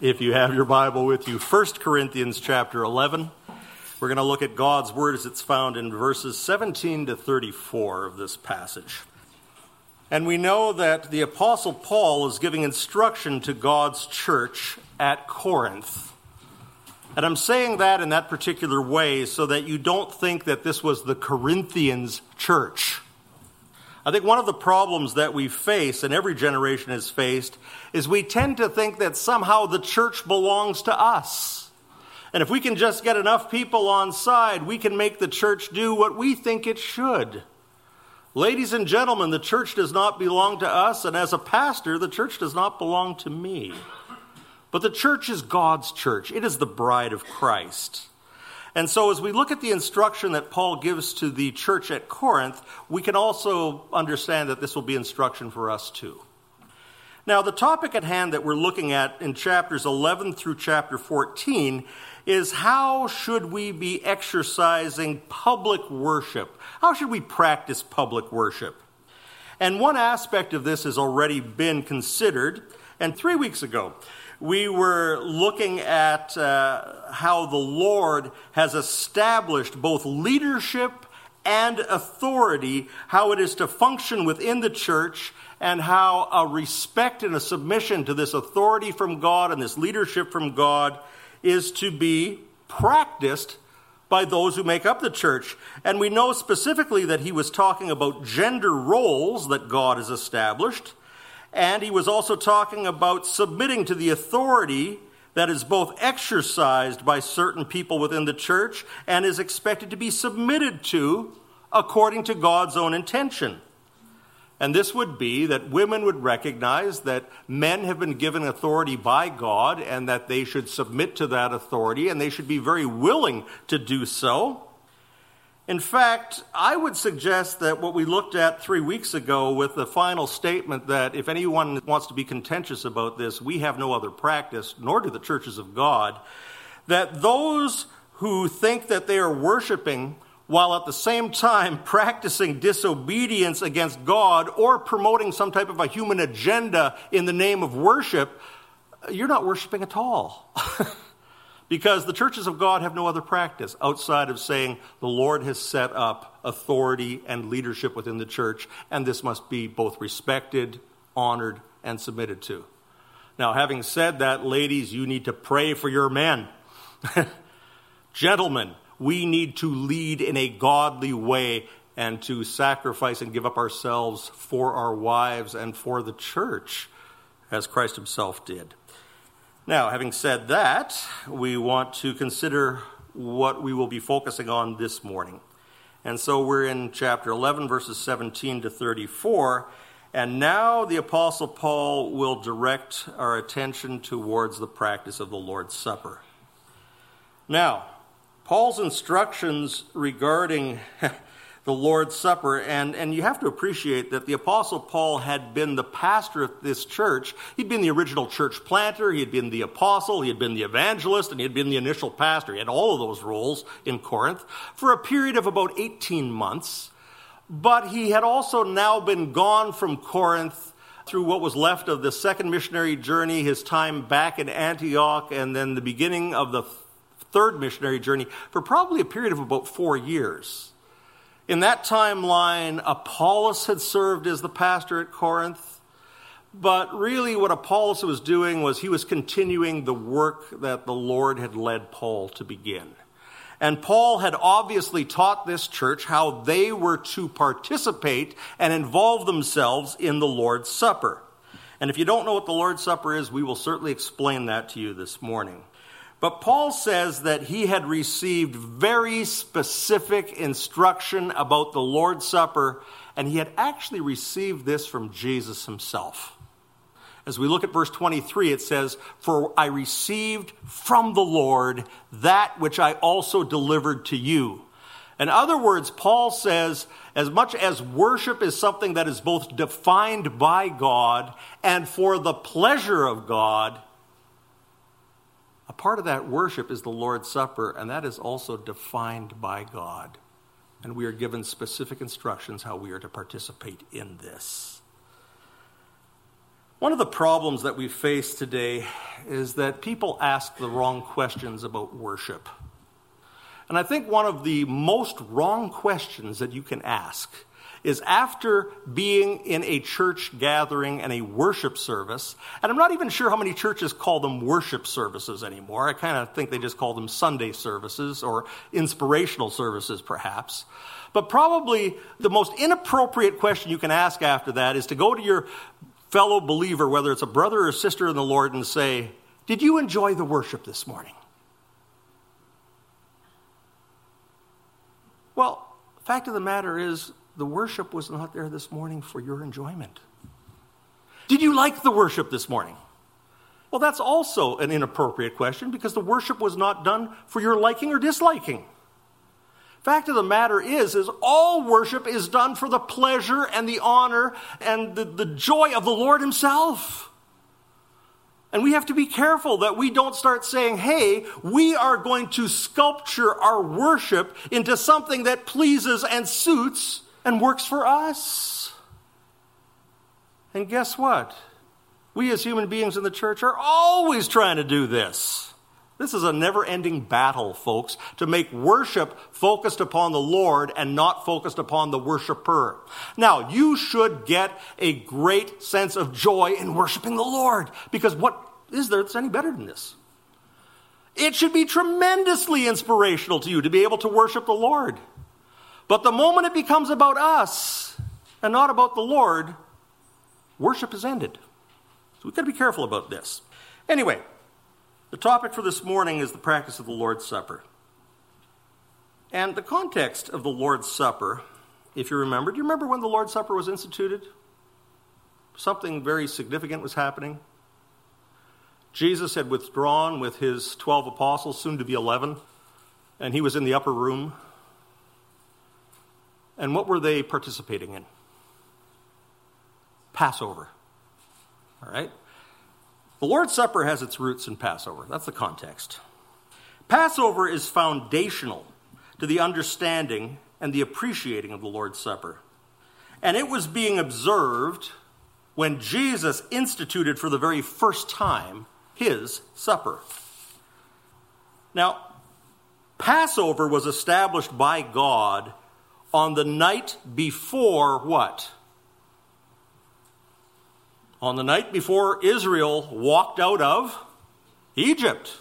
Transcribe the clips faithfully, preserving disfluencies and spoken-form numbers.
If you have your Bible with you, First Corinthians chapter eleven. We're going to look at God's word as it's found in verses seventeen to thirty-four of this passage. And we know that the Apostle Paul is giving instruction to God's church at Corinth. And I'm saying that in that particular way so that you don't think that this was the Corinthians church. I think one of the problems that we face, and every generation has faced, is we tend to think that somehow the church belongs to us. And if we can just get enough people on side, we can make the church do what we think it should. Ladies and gentlemen, the church does not belong to us, and as a pastor, the church does not belong to me. But the church is God's church. It is the bride of Christ. And so as we look at the instruction that Paul gives to the church at Corinth, we can also understand that this will be instruction for us too. Now, the topic at hand that we're looking at in chapters eleven through chapter fourteen is how should we be exercising public worship? How should we practice public worship? And one aspect of this has already been considered, and three weeks ago, we were looking at uh, how the Lord has established both leadership and authority, how it is to function within the church, and how a respect and a submission to this authority from God and this leadership from God is to be practiced by those who make up the church. And we know specifically that he was talking about gender roles that God has established. And he was also talking about submitting to the authority that is both exercised by certain people within the church and is expected to be submitted to according to God's own intention. And this would be that women would recognize that men have been given authority by God and that they should submit to that authority, and they should be very willing to do so. In fact, I would suggest that what we looked at three weeks ago with the final statement that if anyone wants to be contentious about this, we have no other practice, nor do the churches of God, that those who think that they are worshiping while at the same time practicing disobedience against God or promoting some type of a human agenda in the name of worship, you're not worshiping at all. Because the churches of God have no other practice outside of saying the Lord has set up authority and leadership within the church, and this must be both respected, honored, and submitted to. Now, having said that, ladies, you need to pray for your men. Gentlemen, we need to lead in a godly way and to sacrifice and give up ourselves for our wives and for the church, as Christ himself did. Now, having said that, we want to consider what we will be focusing on this morning. And so we're in chapter eleven, verses seventeen to thirty-four. And now the Apostle Paul will direct our attention towards the practice of the Lord's Supper. Now, Paul's instructions regarding the Lord's Supper, and, and you have to appreciate that the Apostle Paul had been the pastor of this church. He'd been the original church planter, he had been the apostle, he had been the evangelist, and he had been the initial pastor. He had all of those roles in Corinth for a period of about eighteen months. But he had also now been gone from Corinth through what was left of the second missionary journey, his time back in Antioch, and then the beginning of the third missionary journey for probably a period of about four years. In that timeline, Apollos had served as the pastor at Corinth, but really what Apollos was doing was he was continuing the work that the Lord had led Paul to begin. And Paul had obviously taught this church how they were to participate and involve themselves in the Lord's Supper. And if you don't know what the Lord's Supper is, we will certainly explain that to you this morning. But Paul says that he had received very specific instruction about the Lord's Supper, and he had actually received this from Jesus himself. As we look at verse twenty-three, it says, "For I received from the Lord that which I also delivered to you." In other words, Paul says, as much as worship is something that is both defined by God and for the pleasure of God, a part of that worship is the Lord's Supper, and that is also defined by God. And we are given specific instructions how we are to participate in this. One of the problems that we face today is that people ask the wrong questions about worship. And I think one of the most wrong questions that you can ask is after being in a church gathering and a worship service, and I'm not even sure how many churches call them worship services anymore. I kind of think they just call them Sunday services or inspirational services perhaps. But probably the most inappropriate question you can ask after that is to go to your fellow believer, whether it's a brother or sister in the Lord, and say, "Did you enjoy the worship this morning?" Well, the fact of the matter is, the worship was not there this morning for your enjoyment. Did you like the worship this morning? Well, that's also an inappropriate question because the worship was not done for your liking or disliking. Fact of the matter is, is all worship is done for the pleasure and the honor and the, the joy of the Lord himself. And we have to be careful that we don't start saying, hey, we are going to sculpture our worship into something that pleases and suits and works for us. And guess what? We as human beings in the church are always trying to do this. This is a never-ending battle, folks, to make worship focused upon the Lord and not focused upon the worshiper. Now, you should get a great sense of joy in worshiping the Lord, because what is there that's any better than this? It should be tremendously inspirational to you to be able to worship the Lord. But the moment it becomes about us and not about the Lord, worship is ended. So we've got to be careful about this. Anyway, the topic for this morning is the practice of the Lord's Supper. And the context of the Lord's Supper, if you remember, do you remember when the Lord's Supper was instituted? Something very significant was happening. Jesus had withdrawn with his twelve apostles, soon to be eleven, and he was in the upper room. And what were they participating in? Passover. All right? The Lord's Supper has its roots in Passover. That's the context. Passover is foundational to the understanding and the appreciating of the Lord's Supper. And it was being observed when Jesus instituted for the very first time his supper. Now, Passover was established by God on the night before what? On the night before Israel walked out of Egypt.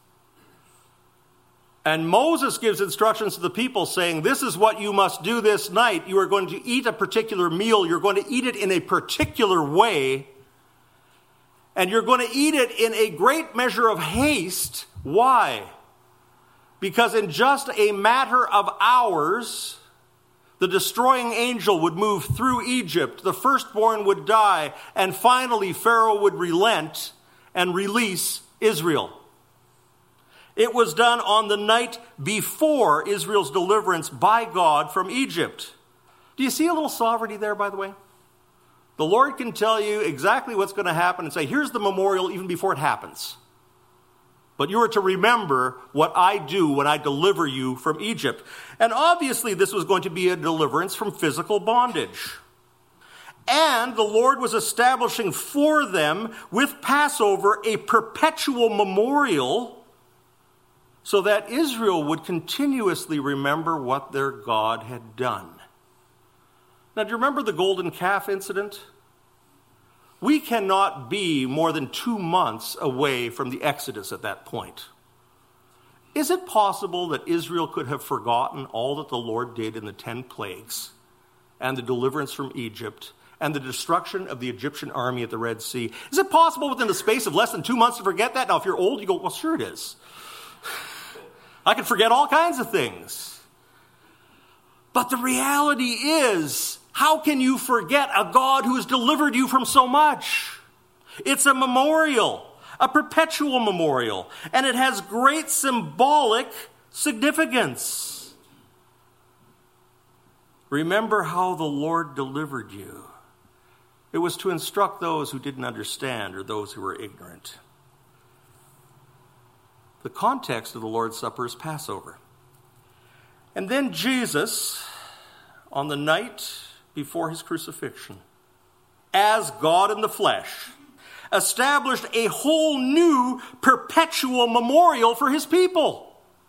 And Moses gives instructions to the people saying, this is what you must do this night. You are going to eat a particular meal. You're going to eat it in a particular way. And you're going to eat it in a great measure of haste. Why? Because in just a matter of hours, the destroying angel would move through Egypt, the firstborn would die, and finally Pharaoh would relent and release Israel. It was done on the night before Israel's deliverance by God from Egypt. Do you see a little sovereignty there, by the way? The Lord can tell you exactly what's going to happen and say, here's the memorial even before it happens. But you are to remember what I do when I deliver you from Egypt. And obviously this was going to be a deliverance from physical bondage. And the Lord was establishing for them with Passover a perpetual memorial so that Israel would continuously remember what their God had done. Now, do you remember the golden calf incident? We cannot be more than two months away from the Exodus at that point. Is it possible that Israel could have forgotten all that the Lord did in the ten plagues and the deliverance from Egypt and the destruction of the Egyptian army at the Red Sea? Is it possible within the space of less than two months to forget that? Now, if you're old, you go, well, sure it is. I can forget all kinds of things. But the reality is, how can you forget a God who has delivered you from so much? It's a memorial, a perpetual memorial, and it has great symbolic significance. Remember how the Lord delivered you. It was to instruct those who didn't understand or those who were ignorant. The context of the Lord's Supper is Passover. And then Jesus, on the night before his crucifixion, as God in the flesh, established a whole new perpetual memorial for his people.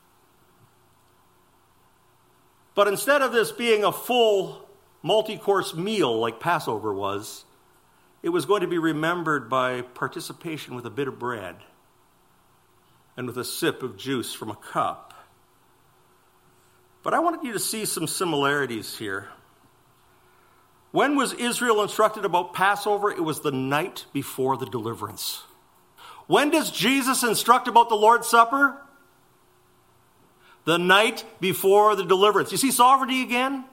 But instead of this being a full multi-course meal like Passover was, it was going to be remembered by participation with a bit of bread and with a sip of juice from a cup. But I wanted you to see some similarities here. When was Israel instructed about Passover? It was the night before the deliverance. When does Jesus instruct about the Lord's Supper? The night before the deliverance. You see sovereignty again?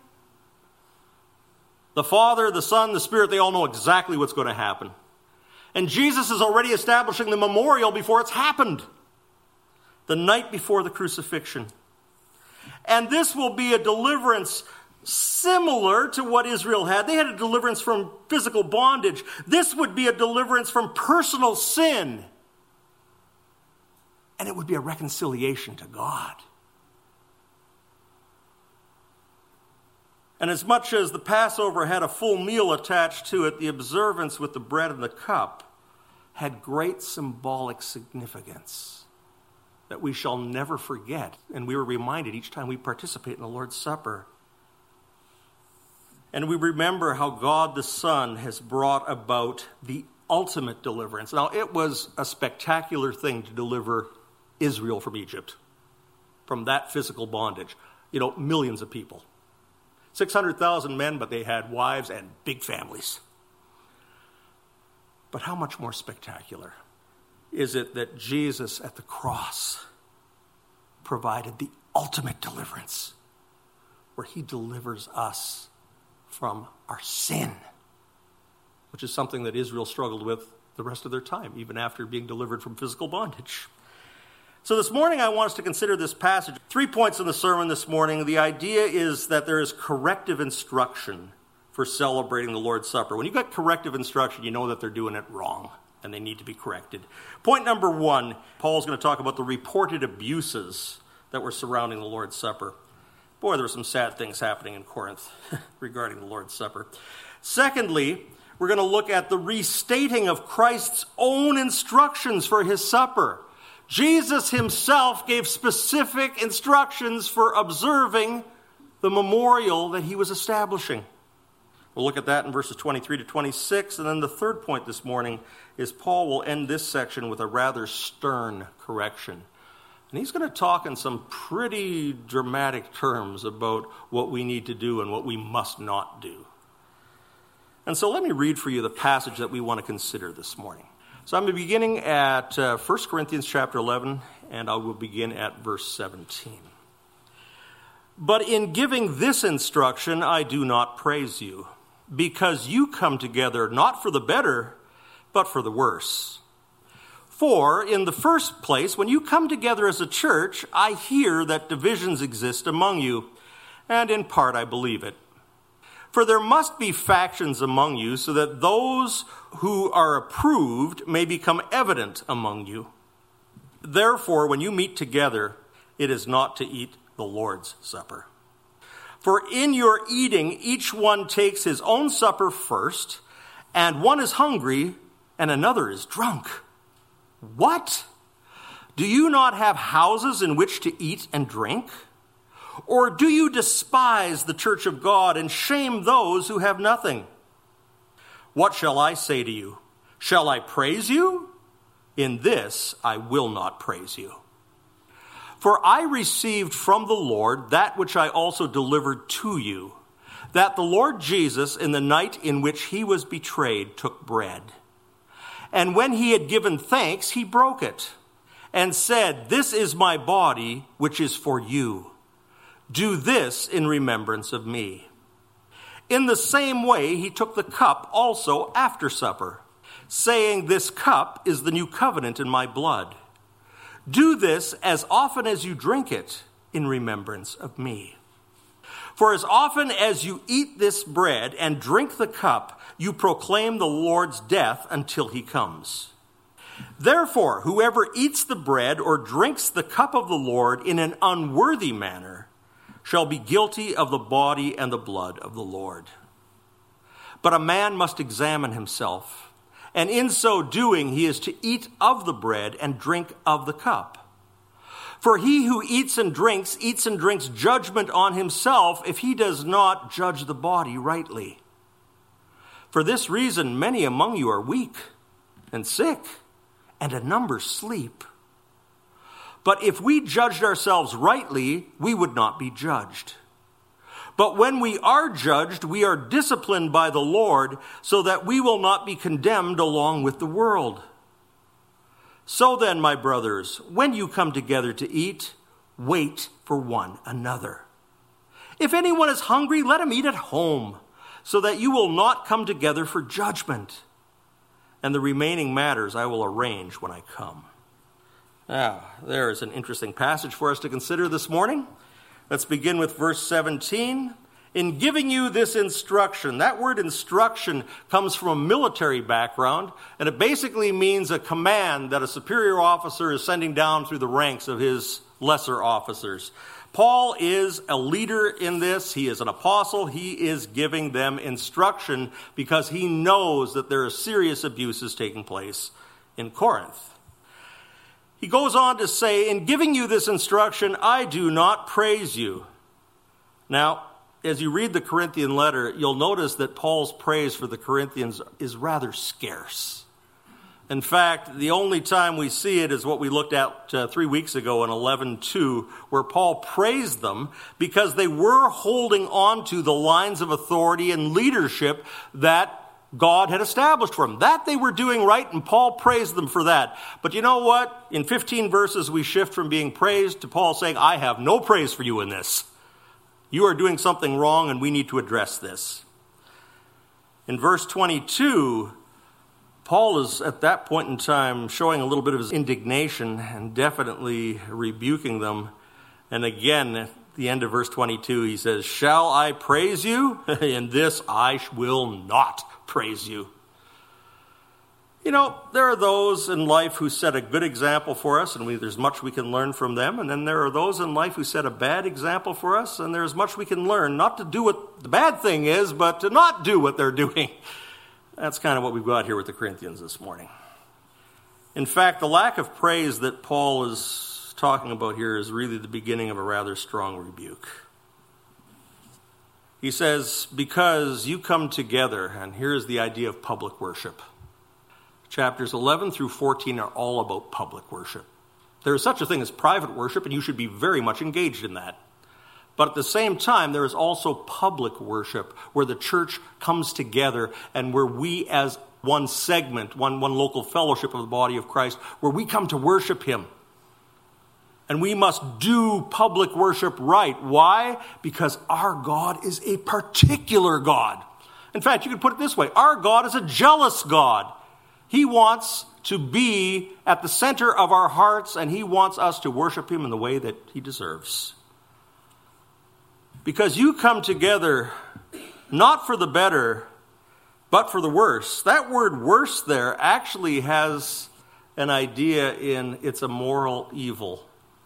The Father, the Son, the Spirit, they all know exactly what's going to happen. And Jesus is already establishing the memorial before it's happened. The night before the crucifixion. And this will be a deliverance similar to what Israel had. They had a deliverance from physical bondage. This would be a deliverance from personal sin. And it would be a reconciliation to God. And as much as the Passover had a full meal attached to it, the observance with the bread and the cup had great symbolic significance that we shall never forget. And we were reminded each time we participate in the Lord's Supper. And we remember how God the Son has brought about the ultimate deliverance. Now, it was a spectacular thing to deliver Israel from Egypt, from that physical bondage. You know, millions of people. six hundred thousand men, but they had wives and big families. But how much more spectacular is it that Jesus at the cross provided the ultimate deliverance, where he delivers us from our sin, which is something that Israel struggled with the rest of their time, even after being delivered from physical bondage. So this morning I want us to consider this passage. Three points in the sermon this morning. The idea is that there is corrective instruction for celebrating the Lord's Supper. When you got corrective instruction, you know that they're doing it wrong and they need to be corrected. Point number one, Paul's going to talk about the reported abuses that were surrounding the Lord's Supper. Boy, there were some sad things happening in Corinth regarding the Lord's Supper. Secondly, we're going to look at the restating of Christ's own instructions for his supper. Jesus himself gave specific instructions for observing the memorial that he was establishing. We'll look at that in verses twenty-three to twenty-six. And then the third point this morning is Paul will end this section with a rather stern correction. And he's going to talk in some pretty dramatic terms about what we need to do and what we must not do. And so let me read for you the passage that we want to consider this morning. So I'm beginning at uh, First Corinthians chapter eleven, and I will begin at verse seventeen. But in giving this instruction, I do not praise you, because you come together not for the better, but for the worse. For in the first place, when you come together as a church, I hear that divisions exist among you, and in part I believe it. For there must be factions among you, so that those who are approved may become evident among you. Therefore, when you meet together, it is not to eat the Lord's Supper. For in your eating, each one takes his own supper first, and one is hungry, and another is drunk. What? Do you not have houses in which to eat and drink? Or do you despise the church of God and shame those who have nothing? What shall I say to you? Shall I praise you? In this I will not praise you. For I received from the Lord that which I also delivered to you, that the Lord Jesus, in the night in which he was betrayed, took bread. And when he had given thanks, he broke it and said, "This is my body, which is for you. Do this in remembrance of me." In the same way, he took the cup also after supper, saying, "This cup is the new covenant in my blood. Do this as often as you drink it in remembrance of me. For as often as you eat this bread and drink the cup, you proclaim the Lord's death until he comes. Therefore, whoever eats the bread or drinks the cup of the Lord in an unworthy manner shall be guilty of the body and the blood of the Lord. But a man must examine himself, and in so doing he is to eat of the bread and drink of the cup. For he who eats and drinks, eats and drinks judgment on himself if he does not judge the body rightly. For this reason many among you are weak and sick, and a number sleep. But if we judged ourselves rightly, we would not be judged. But when we are judged, we are disciplined by the Lord, so that we will not be condemned along with the world. So then, my brothers, when you come together to eat, wait for one another. If anyone is hungry, let him eat at home, so that you will not come together for judgment. And the remaining matters I will arrange when I come. Now, there is an interesting passage for us to consider this morning. Let's begin with verse seventeen. In giving you this instruction, that word instruction comes from a military background, and it basically means a command that a superior officer is sending down through the ranks of his lesser officers. Paul is a leader in this. He is an apostle. He is giving them instruction because he knows that there are serious abuses taking place in Corinth. He goes on to say, in giving you this instruction, I do not praise you. Now, as you read the Corinthian letter, you'll notice that Paul's praise for the Corinthians is rather scarce. In fact, the only time we see it is what we looked at uh, three weeks ago in eleven two, where Paul praised them because they were holding on to the lines of authority and leadership that God had established for them. That they were doing right, and Paul praised them for that. But you know what? In fifteen verses, we shift from being praised to Paul saying, I have no praise for you in this. You are doing something wrong, and we need to address this. In verse twenty-two, Paul is at that point in time showing a little bit of his indignation and definitely rebuking them. And again, at the end of verse twenty-two, he says, shall I praise you? In this I will not praise you. You know, there are those in life who set a good example for us, and we, there's much we can learn from them. And then there are those in life who set a bad example for us, and there's much we can learn, not to do what the bad thing is, but to not do what they're doing. That's kind of what we've got here with the Corinthians this morning. In fact, the lack of praise that Paul is talking about here is really the beginning of a rather strong rebuke. He says, because you come together, and here's the idea of public worship. Chapters eleven through fourteen are all about public worship. There is such a thing as private worship, and you should be very much engaged in that. But at the same time, there is also public worship, where the church comes together and where we as one segment, one, one local fellowship of the body of Christ, where we come to worship him. And we must do public worship right. Why? Because our God is a particular God. In fact, you could put it this way. Our God is a jealous God. He wants to be at the center of our hearts, and he wants us to worship him in the way that he deserves. Because you come together not for the better, but for the worse. That word worse there actually has an idea in it's a moral evil.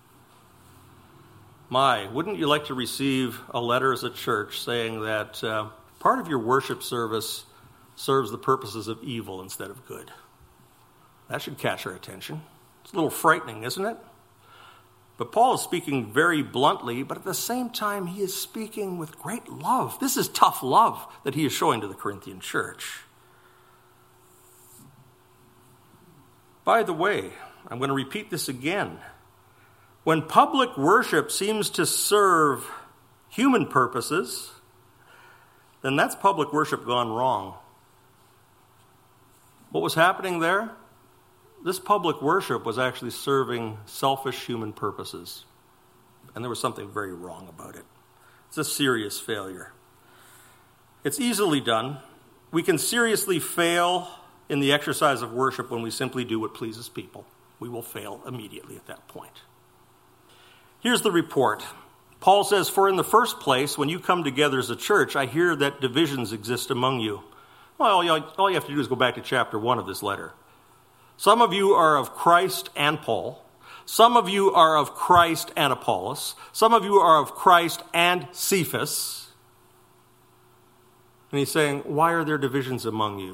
My, wouldn't you like to receive a letter as a church saying that uh, part of your worship service serves the purposes of evil instead of good? That should catch our attention. It's a little frightening, isn't it? But Paul is speaking very bluntly, but at the same time, he is speaking with great love. This is tough love that he is showing to the Corinthian church. By the way, I'm going to repeat this again. When public worship seems to serve human purposes, then that's public worship gone wrong. What was happening there? This public worship was actually serving selfish human purposes. And there was something very wrong about it. It's a serious failure. It's easily done. We can seriously fail in the exercise of worship when we simply do what pleases people. We will fail immediately at that point. Here's the report. Paul says, for in the first place, when you come together as a church, I hear that divisions exist among you. Well, all you, all you have to do is go back to chapter one of this letter. Some of you are of Christ and Paul. Some of you are of Christ and Apollos. Some of you are of Christ and Cephas. And he's saying, why are there divisions among you?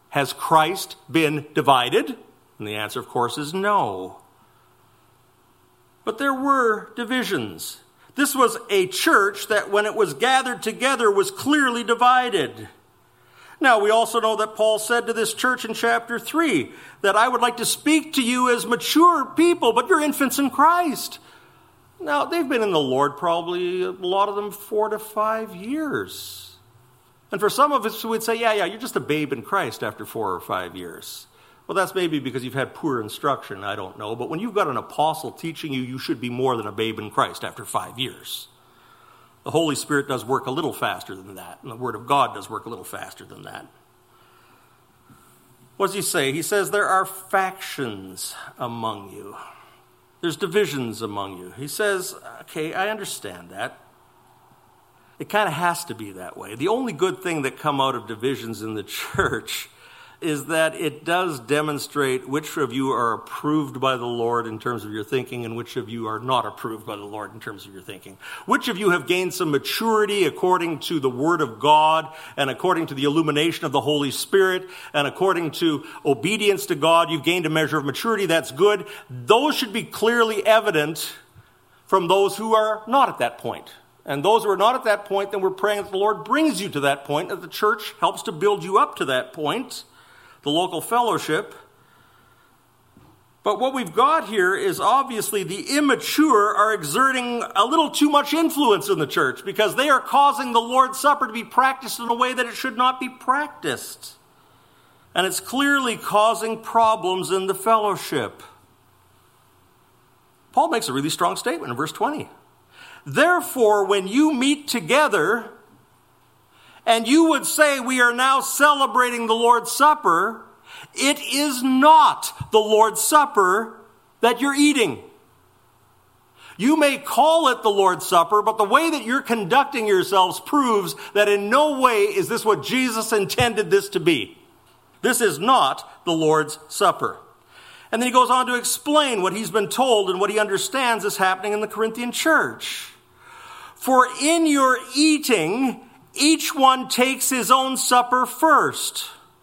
Has Christ been divided? And the answer, of course, is no. But there were divisions. This was a church that, when it was gathered together, was clearly divided. Now, we also know that Paul said to this church in chapter three that I would like to speak to you as mature people, but you're infants in Christ. Now, they've been in the Lord probably, a lot of them, four to five years. And for some of us, we would say, yeah, yeah, you're just a babe in Christ after four or five years. Well, that's maybe because you've had poor instruction, I don't know. But when you've got an apostle teaching you, you should be more than a babe in Christ after five years. The Holy Spirit does work a little faster than that, and the Word of God does work a little faster than that. What does he say? He says there are factions among you. There's divisions among you. He says, okay, I understand that. It kind of has to be that way. The only good thing that come out of divisions in the church is that it does demonstrate which of you are approved by the Lord in terms of your thinking and which of you are not approved by the Lord in terms of your thinking. Which of you have gained some maturity according to the Word of God and according to the illumination of the Holy Spirit and according to obedience to God. You've gained a measure of maturity. That's good. Those should be clearly evident from those who are not at that point. And those who are not at that point, then we're praying that the Lord brings you to that point, that the church helps to build you up to that point. The local fellowship. But what we've got here is obviously the immature are exerting a little too much influence in the church because they are causing the Lord's Supper to be practiced in a way that it should not be practiced. And it's clearly causing problems in the fellowship. Paul makes a really strong statement in verse twenty. Therefore, when you meet together, and you would say we are now celebrating the Lord's Supper, it is not the Lord's Supper that you're eating. You may call it the Lord's Supper, but the way that you're conducting yourselves proves that in no way is this what Jesus intended this to be. This is not the Lord's Supper. And then he goes on to explain what he's been told and what he understands is happening in the Corinthian church. For in your eating, each one takes his own supper first.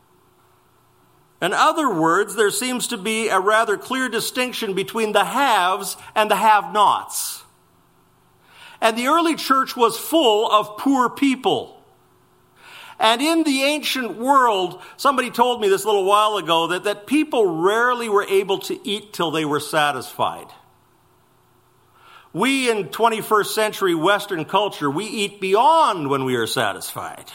In other words, there seems to be a rather clear distinction between the haves and the have-nots. And the early church was full of poor people. And in the ancient world, somebody told me this a little while ago, that, that people rarely were able to eat till they were satisfied. We in twenty-first century Western culture, we eat beyond when we are satisfied.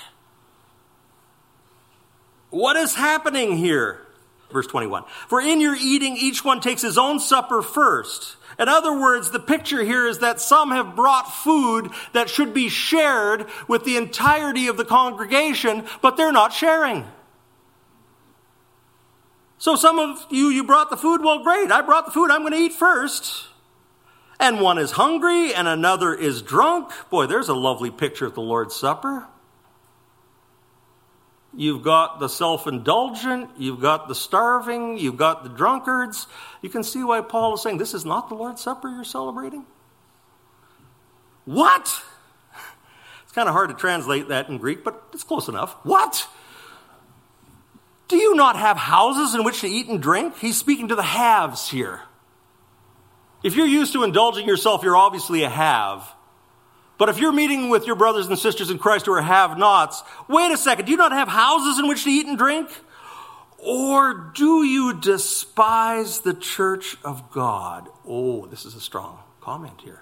What is happening here? Verse twenty-one. For in your eating, each one takes his own supper first. In other words, the picture here is that some have brought food that should be shared with the entirety of the congregation, but they're not sharing. So some of you, you brought the food. Well, great. I brought the food. I'm going to eat first. And one is hungry and another is drunk. Boy, there's a lovely picture of the Lord's Supper. You've got the self-indulgent, you've got the starving, you've got the drunkards. You can see why Paul is saying, this is not the Lord's Supper you're celebrating? What? It's kind of hard to translate that in Greek, but it's close enough. What? Do you not have houses in which to eat and drink? He's speaking to the haves here. If you're used to indulging yourself, you're obviously a have. But if you're meeting with your brothers and sisters in Christ who are have-nots, wait a second, do you not have houses in which to eat and drink? Or do you despise the church of God? Oh, this is a strong comment here.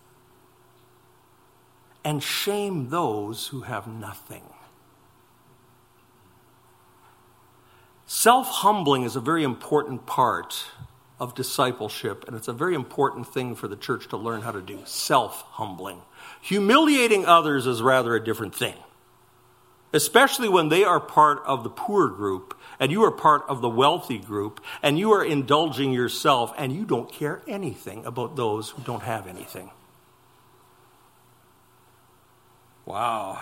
And shame those who have nothing. Self-humbling is a very important part of discipleship, and it's a very important thing for the church to learn how to do, self-humbling. Humiliating others is rather a different thing, especially when they are part of the poor group, and you are part of the wealthy group, and you are indulging yourself, and you don't care anything about those who don't have anything. Wow.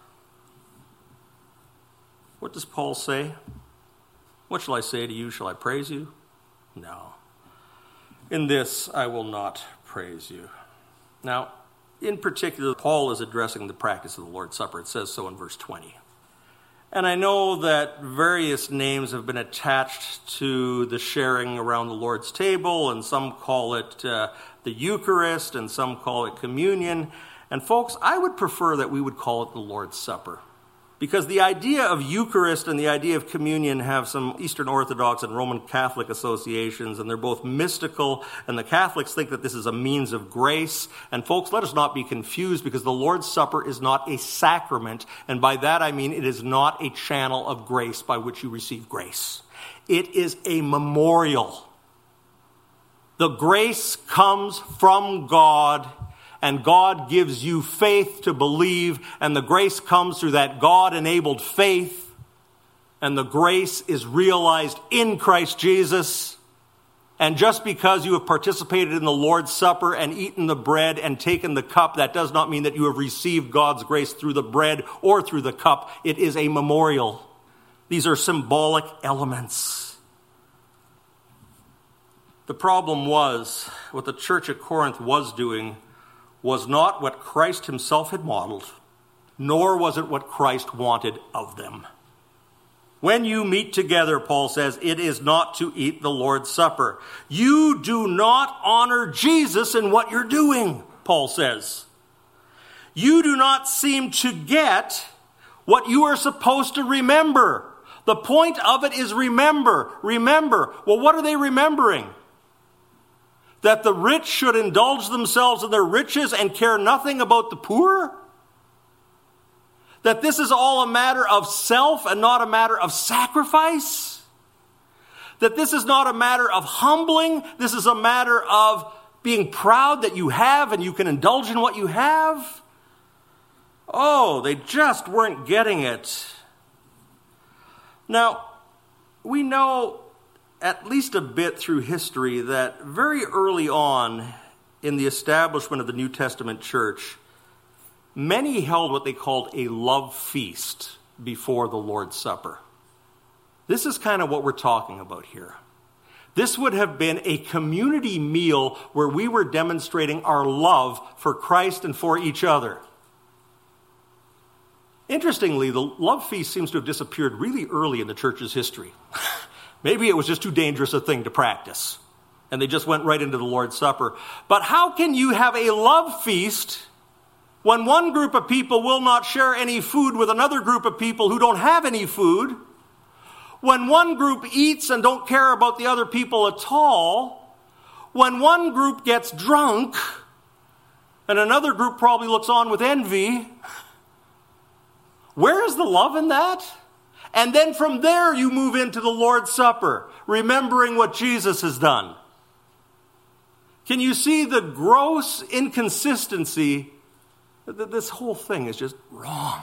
What does Paul say? What shall I say to you? Shall I praise you? No. In this I will not praise you. Now, in particular, Paul is addressing the practice of the Lord's Supper. It says so in verse twenty. And I know that various names have been attached to the sharing around the Lord's table, and some call it uh, the Eucharist, and some call it communion. And folks, I would prefer that we would call it the Lord's Supper. Because the idea of Eucharist and the idea of communion have some Eastern Orthodox and Roman Catholic associations, and they're both mystical, and the Catholics think that this is a means of grace. And folks, let us not be confused, because the Lord's Supper is not a sacrament, and by that I mean it is not a channel of grace by which you receive grace. It is a memorial. The grace comes from God, and God gives you faith to believe, and the grace comes through that God-enabled faith, and the grace is realized in Christ Jesus. And just because you have participated in the Lord's Supper and eaten the bread and taken the cup, that does not mean that you have received God's grace through the bread or through the cup. It is a memorial. These are symbolic elements. The problem was, what the church at Corinth was doing was not what Christ himself had modeled, nor was it what Christ wanted of them. When you meet together, Paul says, it is not to eat the Lord's Supper. You do not honor Jesus in what you're doing, Paul says. You do not seem to get what you are supposed to remember. The point of it is remember, remember. Well, what are they remembering? That the rich should indulge themselves in their riches and care nothing about the poor? That this is all a matter of self and not a matter of sacrifice? That this is not a matter of humbling, this is a matter of being proud that you have and you can indulge in what you have? Oh, they just weren't getting it. Now, we know at least a bit through history that very early on in the establishment of the New Testament church, many held what they called a love feast before the Lord's Supper. This is kind of what we're talking about here. This would have been a community meal where we were demonstrating our love for Christ and for each other. Interestingly, the love feast seems to have disappeared really early in the church's history. Maybe it was just too dangerous a thing to practice, and they just went right into the Lord's Supper. But how can you have a love feast when one group of people will not share any food with another group of people who don't have any food? When one group eats and don't care about the other people at all? When one group gets drunk and another group probably looks on with envy? Where is the love in that? And then from there you move into the Lord's Supper, remembering what Jesus has done. Can you see the gross inconsistency? This whole thing is just wrong.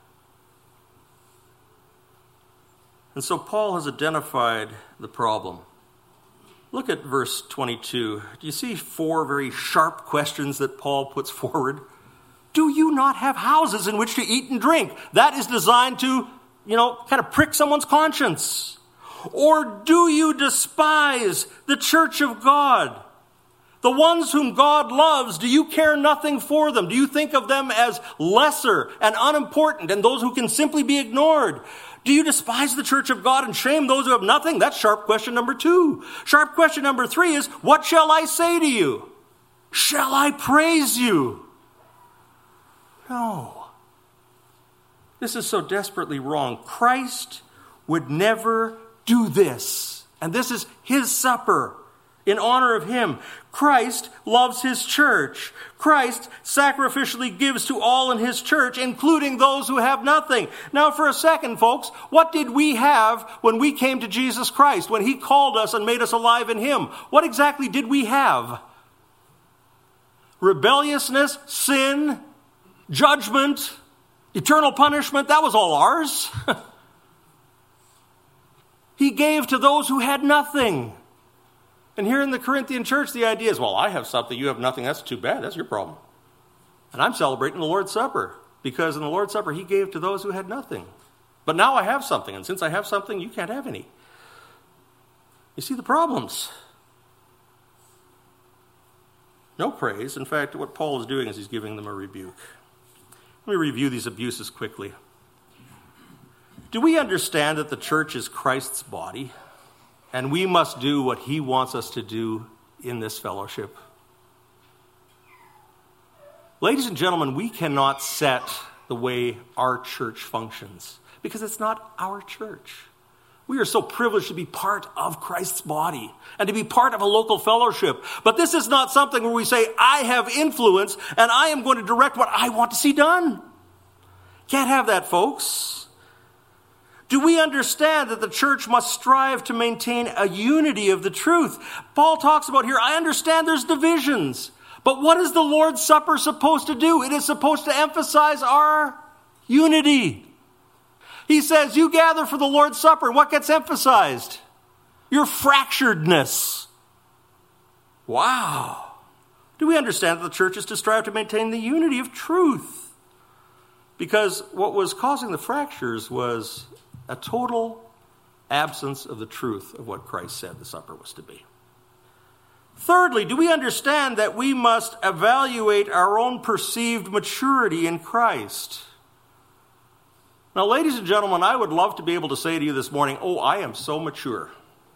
And so Paul has identified the problem. Look at verse twenty-two. Do you see four very sharp questions that Paul puts forward? Do you not have houses in which to eat and drink? That is designed to, you know, kind of prick someone's conscience. Or do you despise the church of God? The ones whom God loves, do you care nothing for them? Do you think of them as lesser and unimportant and those who can simply be ignored? Do you despise the church of God and shame those who have nothing? That's sharp question number two. Sharp question number three is, what shall I say to you? Shall I praise you? No. This is so desperately wrong. Christ would never do this. And this is his supper in honor of him. Christ loves his church. Christ sacrificially gives to all in his church, including those who have nothing. Now, for a second, folks, what did we have when we came to Jesus Christ, when he called us and made us alive in him? What exactly did we have? Rebelliousness, sin, judgment, eternal punishment. That was all ours. He gave to those who had nothing. And here in the Corinthian church, the idea is, well, I have something, you have nothing. That's too bad. That's your problem. And I'm celebrating the Lord's Supper because in the Lord's Supper, he gave to those who had nothing. But now I have something, and since I have something, you can't have any. You see the problems. No praise. In fact, what Paul is doing is he's giving them a rebuke. Let me review these abuses quickly. Do we understand that the church is Christ's body, and we must do what he wants us to do in this fellowship? Ladies and gentlemen, we cannot set the way our church functions because it's not our church. We are so privileged to be part of Christ's body and to be part of a local fellowship. But this is not something where we say, I have influence and I am going to direct what I want to see done. Can't have that, folks. Do we understand that the church must strive to maintain a unity of the truth? Paul talks about here, I understand there's divisions. But what is the Lord's Supper supposed to do? It is supposed to emphasize our unity. He says, you gather for the Lord's Supper. What gets emphasized? Your fracturedness. Wow. Do we understand that the church is to strive to maintain the unity of truth? Because what was causing the fractures was a total absence of the truth of what Christ said the supper was to be. Thirdly, do we understand that we must evaluate our own perceived maturity in Christ? Now, ladies and gentlemen, I would love to be able to say to you this morning, oh, I am so mature.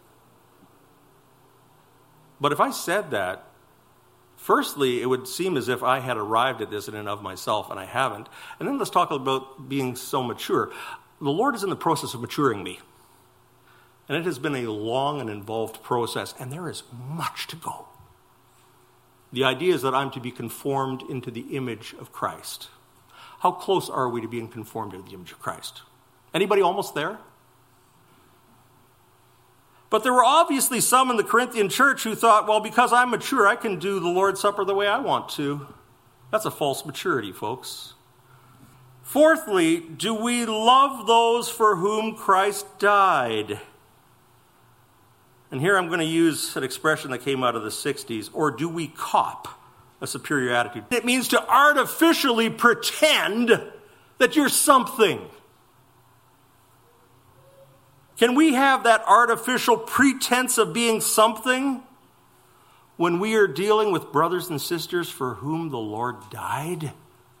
But if I said that, firstly, it would seem as if I had arrived at this in and of myself, and I haven't. And then let's talk about being so mature. The Lord is in the process of maturing me. And it has been a long and involved process, and there is much to go. The idea is that I'm to be conformed into the image of Christ. How close are we to being conformed to the image of Christ? Anybody almost there? But there were obviously some in the Corinthian church who thought, well, because I'm mature, I can do the Lord's Supper the way I want to. That's a false maturity, folks. Fourthly, do we love those for whom Christ died? And here I'm going to use an expression that came out of the sixties, or do we cop a superior attitude? It means to artificially pretend that you're something. Can we have that artificial pretense of being something when we are dealing with brothers and sisters for whom the Lord died?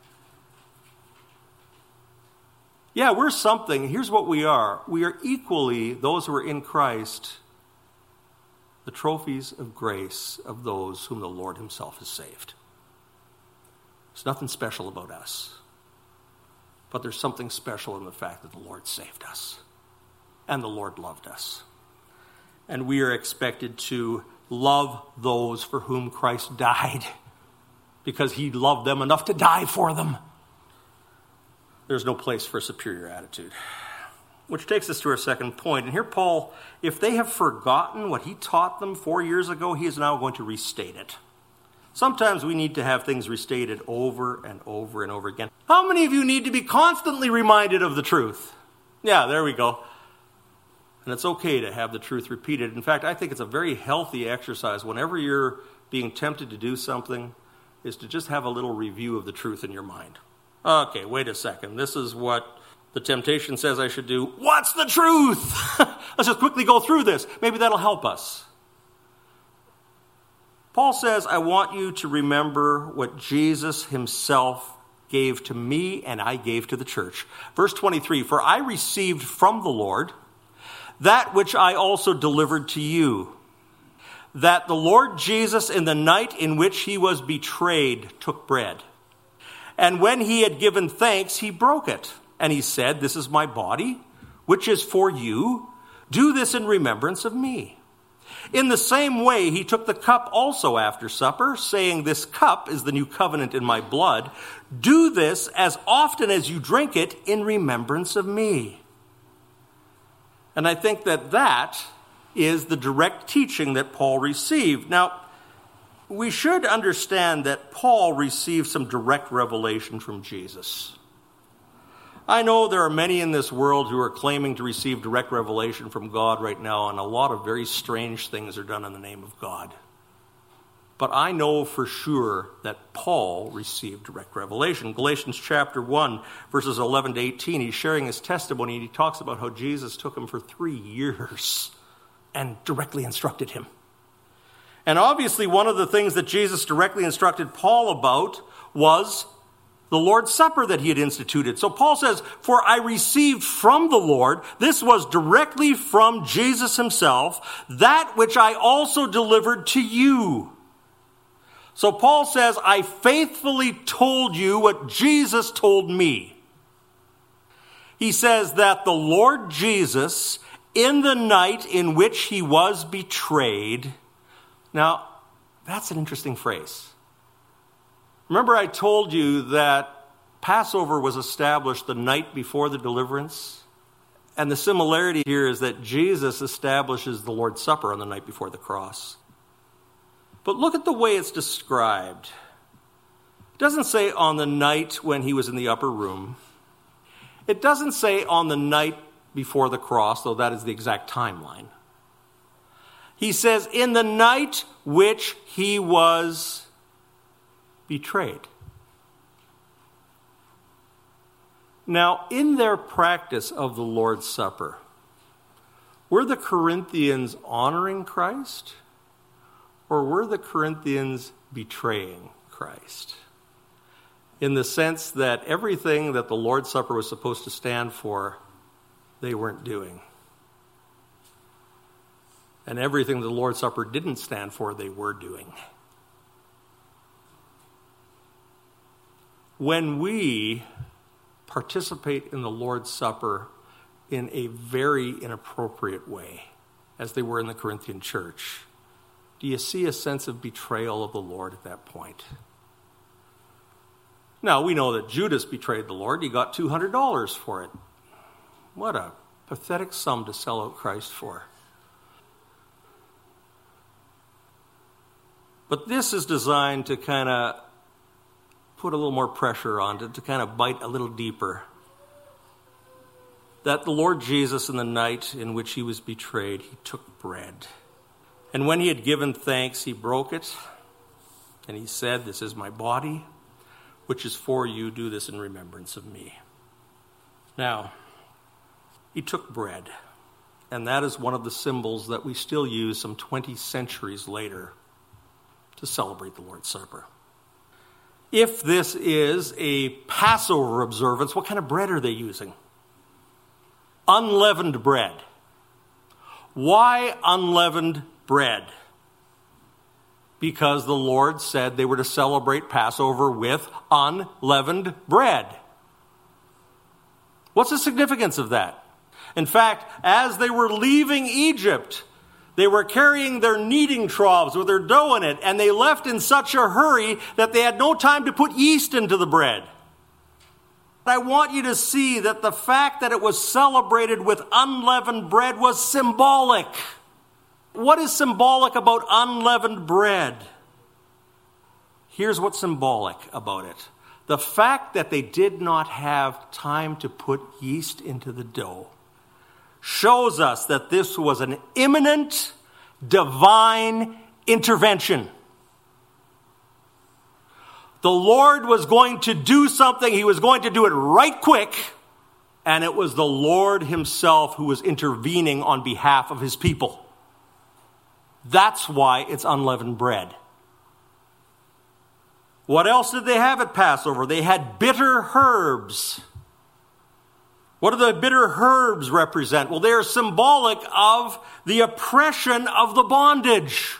Yeah, we're something. Here's what we are. We are equally, those who are in Christ, the trophies of grace of those whom the Lord himself has saved. There's nothing special about us. But there's something special in the fact that the Lord saved us. And the Lord loved us. And we are expected to love those for whom Christ died. Because he loved them enough to die for them. There's no place for a superior attitude. Which takes us to our second point. And here Paul, if they have forgotten what he taught them four years ago, he is now going to restate it. Sometimes we need to have things restated over and over and over again. How many of you need to be constantly reminded of the truth? Yeah, there we go. And it's okay to have the truth repeated. In fact, I think it's a very healthy exercise whenever you're being tempted to do something, is to just have a little review of the truth in your mind. Okay, wait a second. This is what the temptation says I should do. What's the truth? Let's just quickly go through this. Maybe that'll help us. Paul says, I want you to remember what Jesus himself gave to me and I gave to the church. Verse twenty-three, for I received from the Lord that which I also delivered to you, that the Lord Jesus in the night in which he was betrayed took bread. And when he had given thanks, he broke it. And he said, this is my body, which is for you. Do this in remembrance of me. In the same way, he took the cup also after supper, saying, this cup is the new covenant in my blood. Do this as often as you drink it in remembrance of me. And I think that that is the direct teaching that Paul received. Now, we should understand that Paul received some direct revelation from Jesus. I know there are many in this world who are claiming to receive direct revelation from God right now, and a lot of very strange things are done in the name of God. But I know for sure that Paul received direct revelation. Galatians chapter one, verses eleven to eighteen, he's sharing his testimony, and he talks about how Jesus took him for three years and directly instructed him. And obviously one of the things that Jesus directly instructed Paul about was the Lord's Supper that he had instituted. So Paul says, for I received from the Lord, this was directly from Jesus himself, that which I also delivered to you. So Paul says, I faithfully told you what Jesus told me. He says that the Lord Jesus, in the night in which he was betrayed. Now, that's an interesting phrase. Remember I told you that Passover was established the night before the deliverance? And the similarity here is that Jesus establishes the Lord's Supper on the night before the cross. But look at the way it's described. It doesn't say on the night when he was in the upper room. It doesn't say on the night before the cross, though that is the exact timeline. He says, in the night which he was betrayed. Now, in their practice of the Lord's Supper, were the Corinthians honoring Christ, or were the Corinthians betraying Christ? In the sense that everything that the Lord's Supper was supposed to stand for, they weren't doing. And everything the Lord's Supper didn't stand for, they were doing. When we participate in the Lord's Supper in a very inappropriate way, as they were in the Corinthian church, do you see a sense of betrayal of the Lord at that point? Now, we know that Judas betrayed the Lord. He got two hundred dollars for it. What a pathetic sum to sell out Christ for. But this is designed to kind of put a little more pressure on it, to kind of bite a little deeper. That the Lord Jesus, in the night in which he was betrayed, he took bread. And when he had given thanks, he broke it. And he said, this is my body, which is for you. Do this in remembrance of me. Now, he took bread. And that is one of the symbols that we still use some twenty centuries later to celebrate the Lord's Supper. If this is a Passover observance, what kind of bread are they using? Unleavened bread. Why unleavened bread? Because the Lord said they were to celebrate Passover with unleavened bread. What's the significance of that? In fact, as they were leaving Egypt, they were carrying their kneading troughs with their dough in it, and they left in such a hurry that they had no time to put yeast into the bread. I want you to see that the fact that it was celebrated with unleavened bread was symbolic. What is symbolic about unleavened bread? Here's what's symbolic about it. The fact that they did not have time to put yeast into the dough shows us that this was an imminent divine intervention. The Lord was going to do something. He was going to do it right quick. And it was the Lord himself who was intervening on behalf of his people. That's why it's unleavened bread. What else did they have at Passover? They had bitter herbs. What do the bitter herbs represent? Well, they are symbolic of the oppression of the bondage.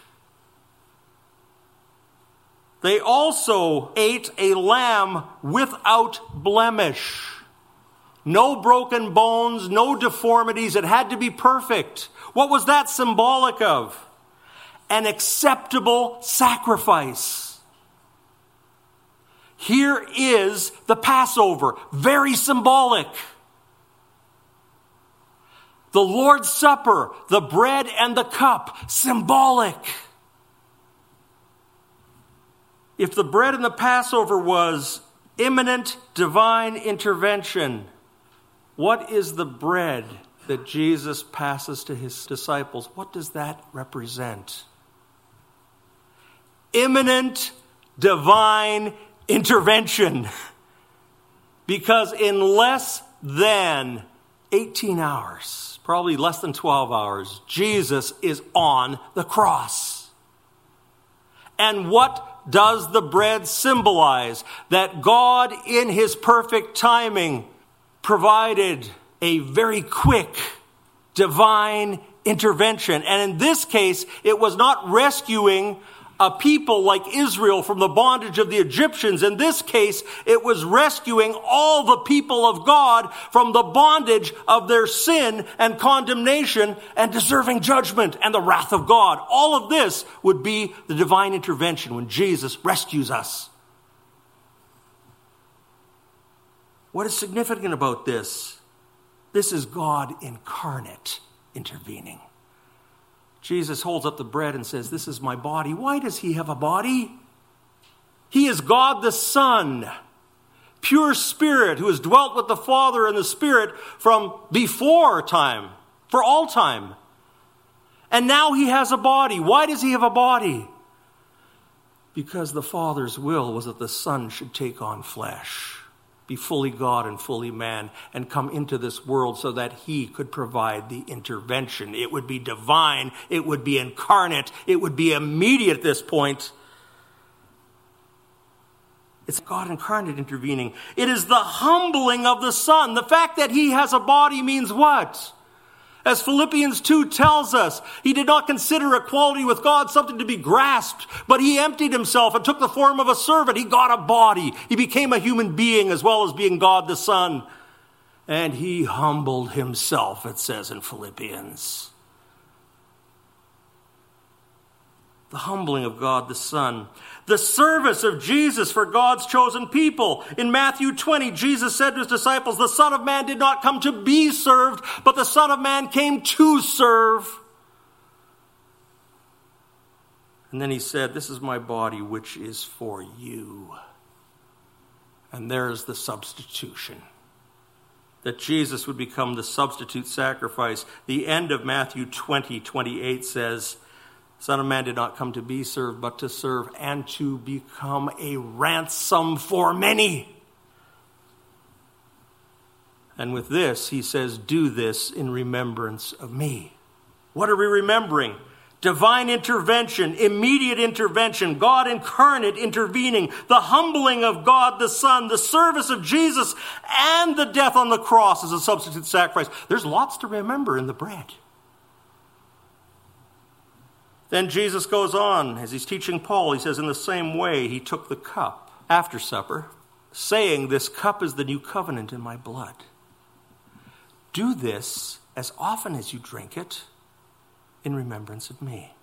They also ate a lamb without blemish. No broken bones, no deformities. It had to be perfect. What was that symbolic of? An acceptable sacrifice. Here is the Passover, very symbolic. The Lord's Supper, the bread and the cup, symbolic. If the bread and the Passover was imminent divine intervention, what is the bread that Jesus passes to his disciples? What does that represent? Imminent divine intervention. Because in less than eighteen hours, probably less than twelve hours, Jesus is on the cross. And what does the bread symbolize? That God, in his perfect timing, provided a very quick divine intervention. And in this case, it was not rescuing a people like Israel from the bondage of the Egyptians. In this case, it was rescuing all the people of God from the bondage of their sin and condemnation and deserving judgment and the wrath of God. All of this would be the divine intervention when Jesus rescues us. What is significant about this? This is God incarnate intervening. Jesus holds up the bread and says, "This is my body." Why does he have a body? He is God the Son, pure spirit, who has dwelt with the Father and the Spirit from before time, for all time. And now he has a body. Why does he have a body? Because the Father's will was that the Son should take on flesh, be fully God and fully man, and come into this world so that he could provide the intervention. It would be divine. It would be incarnate. It would be immediate at this point. It's God incarnate intervening. It is the humbling of the Son. The fact that he has a body means what? As Philippians two tells us, he did not consider equality with God something to be grasped, but he emptied himself and took the form of a servant. He got a body. He became a human being as well as being God the Son. And he humbled himself, it says in Philippians. The humbling of God the Son. The service of Jesus for God's chosen people. In Matthew twenty, Jesus said to his disciples, "The Son of Man did not come to be served, but the Son of Man came to serve." And then he said, "This is my body, which is for you." And there's the substitution. That Jesus would become the substitute sacrifice. The end of Matthew twenty, twenty-eight says, "Son of Man did not come to be served, but to serve and to become a ransom for many." And with this, he says, "Do this in remembrance of me." What are we remembering? Divine intervention, immediate intervention, God incarnate intervening, the humbling of God the Son, the service of Jesus, and the death on the cross as a substitute sacrifice. There's lots to remember in the bread. Then Jesus goes on, as he's teaching Paul, he says, "In the same way he took the cup after supper, saying, 'This cup is the new covenant in my blood. Do this as often as you drink it in remembrance of me.'"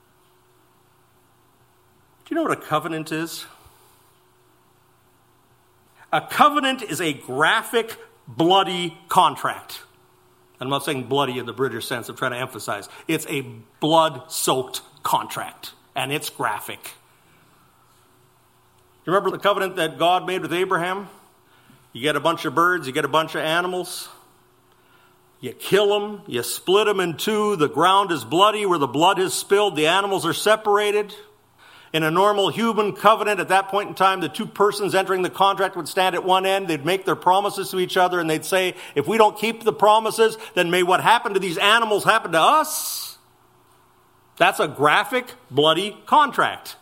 Do you know what a covenant is? A covenant is a graphic, bloody contract. I'm not saying bloody in the British sense. I'm trying to emphasize. It's a blood-soaked contract, and it's graphic. You remember the covenant that God made with Abraham? You get a bunch of birds, you get a bunch of animals, you kill them, you split them in two, the ground is bloody where the blood is spilled, the animals are separated. In a normal human covenant, at that point in time, the two persons entering the contract would stand at one end. They'd make their promises to each other, and they'd say, if we don't keep the promises, then may what happened to these animals happen to us. That's a graphic, bloody contract.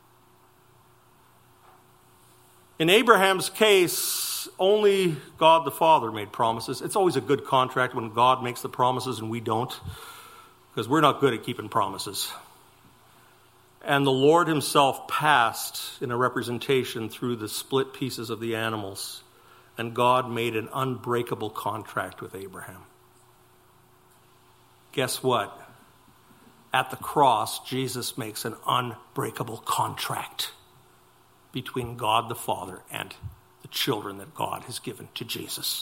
In Abraham's case, only God the Father made promises. It's always a good contract when God makes the promises and we don't, because we're not good at keeping promises. And the Lord himself passed in a representation through the split pieces of the animals. And God made an unbreakable contract with Abraham. Guess what? At the cross, Jesus makes an unbreakable contract between God the Father and the children that God has given to Jesus.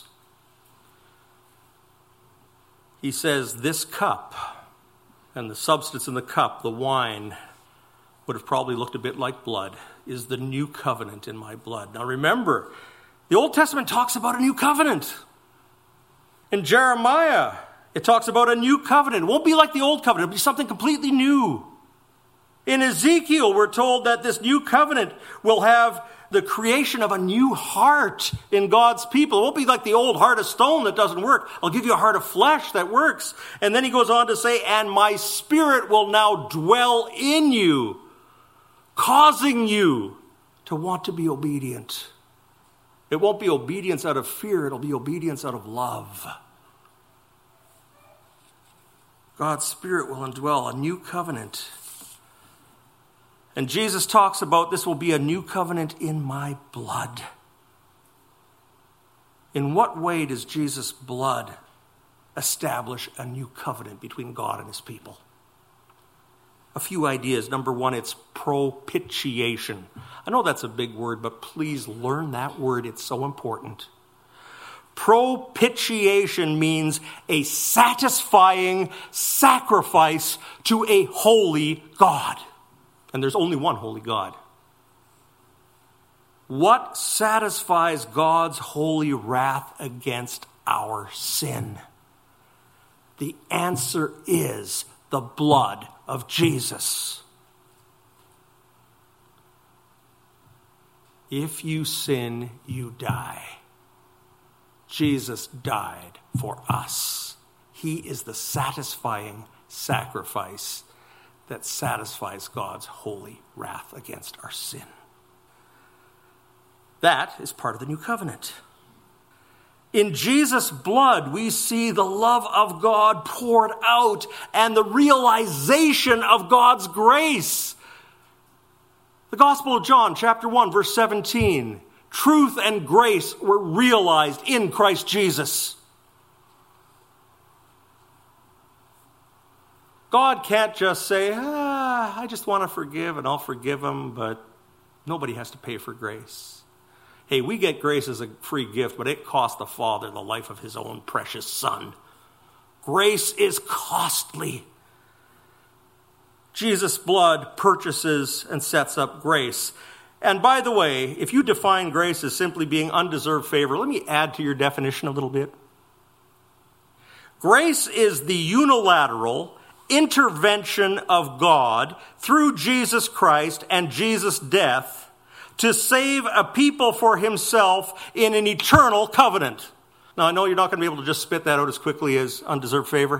He says, this cup and the substance in the cup, the wine, would have probably looked a bit like blood, is the new covenant in my blood. Now remember, the Old Testament talks about a new covenant. In Jeremiah, it talks about a new covenant. It won't be like the old covenant. It'll be something completely new. In Ezekiel, we're told that this new covenant will have the creation of a new heart in God's people. It won't be like the old heart of stone that doesn't work. I'll give you a heart of flesh that works. And then he goes on to say, and my spirit will now dwell in you. causing you to want to be obedient. It won't be obedience out of fear, it'll be obedience out of love. God's Spirit will indwell a new covenant. And Jesus talks about this will be a new covenant in my blood. In what way does Jesus' blood establish a new covenant between God and his people? A few ideas. Number one, it's propitiation. I know that's a big word, but please learn that word. It's so important. Propitiation means a satisfying sacrifice to a holy God. And there's only one holy God. What satisfies God's holy wrath against our sin? The answer is the blood of Jesus. If you sin, you die. Jesus died for us. He is the satisfying sacrifice that satisfies God's holy wrath against our sin. That is part of the new covenant. In Jesus' blood, we see the love of God poured out and the realization of God's grace. The Gospel of John, chapter one, verse seventeen. Truth and grace were realized in Christ Jesus. God can't just say, ah, I just want to forgive and I'll forgive them, but nobody has to pay for grace. Hey, we get grace as a free gift, but it cost the Father the life of his own precious Son. Grace is costly. Jesus' blood purchases and sets up grace. And by the way, if you define grace as simply being undeserved favor, let me add to your definition a little bit. Grace is the unilateral intervention of God through Jesus Christ and Jesus' death to save a people for himself in an eternal covenant. Now, I know you're not going to be able to just spit that out as quickly as undeserved favor,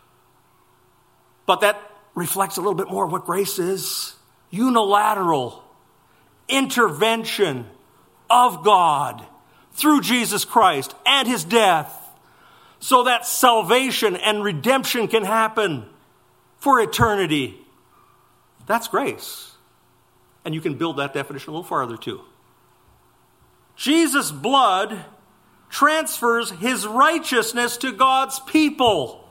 but that reflects a little bit more of what grace is. Unilateral intervention of God through Jesus Christ and his death so that salvation and redemption can happen for eternity. That's grace. And you can build that definition a little farther too. Jesus' blood transfers his righteousness to God's people.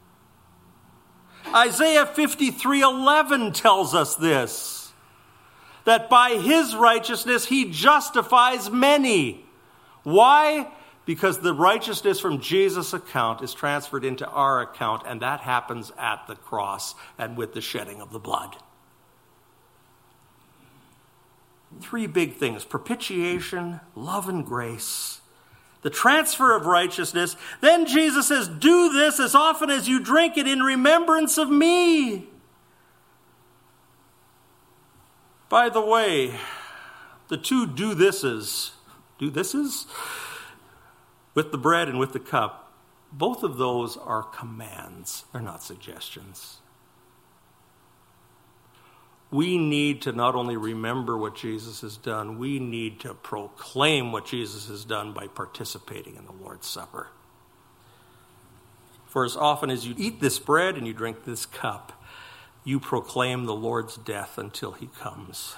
Isaiah fifty-three eleven tells us this, that by his righteousness he justifies many. Why? Because the righteousness from Jesus' account is transferred into our account, and that happens at the cross and with the shedding of the blood. Three big things: propitiation, love, and grace. The transfer of righteousness. Then Jesus says, do this as often as you drink it in remembrance of me. By the way, the two do thises, do thises? With the bread and with the cup, both of those are commands. They're not suggestions. We need to not only remember what Jesus has done, we need to proclaim what Jesus has done by participating in the Lord's Supper. For as often as you eat this bread and you drink this cup, you proclaim the Lord's death until he comes.